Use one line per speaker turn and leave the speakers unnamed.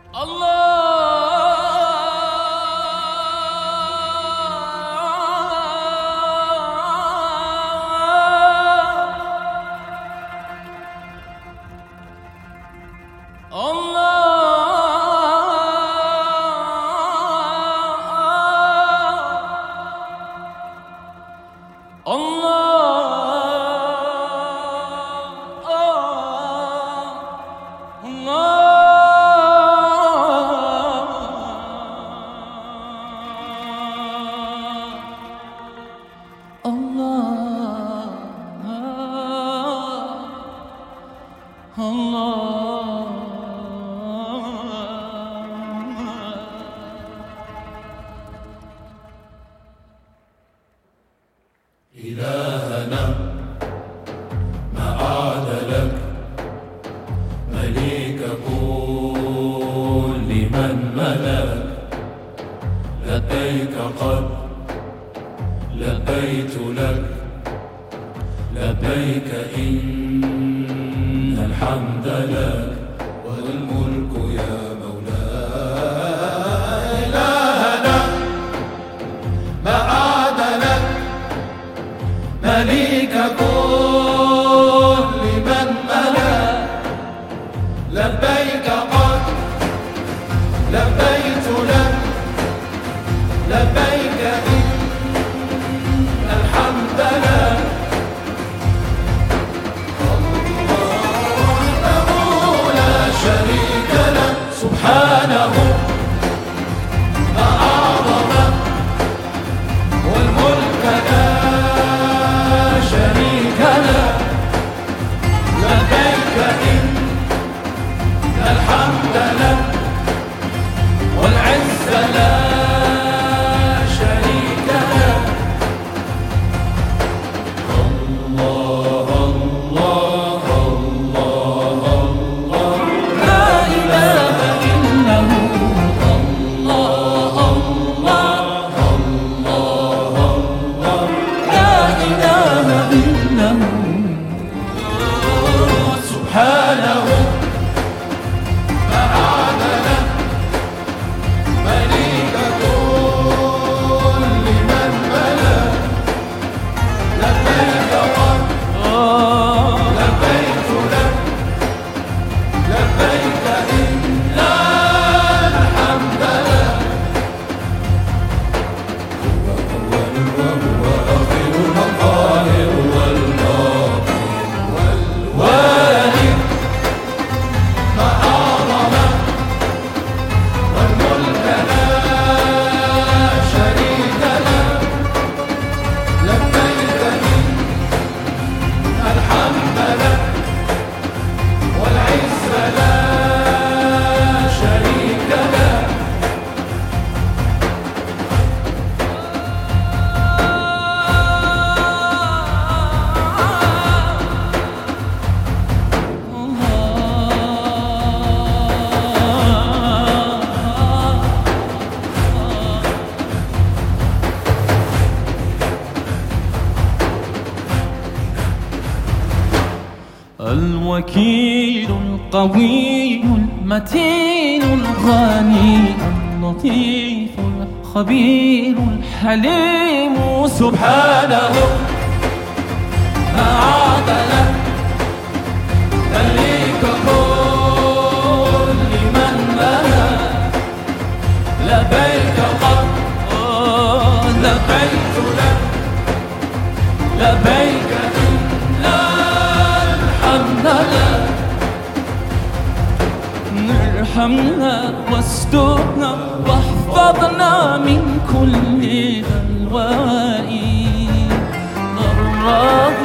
إلهنا ما عاد لك مليك كل من ملك. لبيك قد لبيت لك، لبيك إن الحمد لك والملك يا مولاي. إلهنا ما عاد لك مليك كل من ملك. لبيك قد لبيت لك، لبيك إن الحمد لك. وحده لا شريك له سبحانه ما أعظم، والملك لا شريك له. لبيك إن الحمد لك والعز لا شريك له. الله الله الله الله لا إله إلا هو. الله الله الله الله لا إله إلا هو. سبحانه ما عاد له مليك كل من ملك. لبيك قد لبيت لك، لبيك إن الحمد لك. هو أول وهو آخر والظاهر والباطن والوالي ما أعظم، والملك لا شريك له. لبيك إن الحمد لك والعز لا شريك له.
الوكيل القوي المتين الغني اللطيف الخبير الحليم
سبحانه ما عاد له مليك كل من ملك. لبيك قد لبيت لك، لبيك إن الحمد لك.
ارحمنا واسترنا واحفظنا من كل بلواء ضراء